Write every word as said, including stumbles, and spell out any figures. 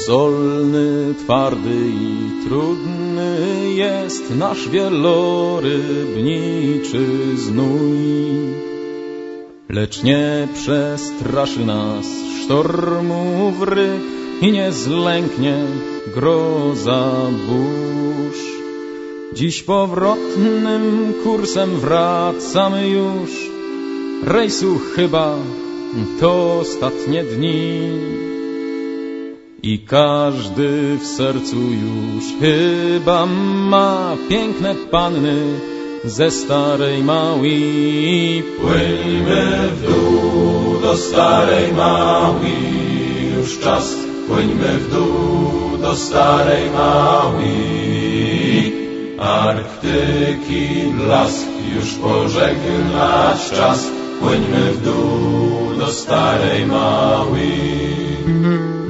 Mozolny, twardy i trudny jest nasz wielorybniczy znój, lecz nie przestraszy nas sztormu wryk i nie zlęknie groza burz. Dziś powrotnym kursem wracamy już, rejsu chyba to ostatnie dni. I każdy w sercu już chyba ma piękne panny ze starej Maui. Płyńmy w dół do starej Maui, już czas. Płyńmy w dół do starej Maui. Arktyki blask już pożegnać czas. Płyńmy w dół do starej Maui.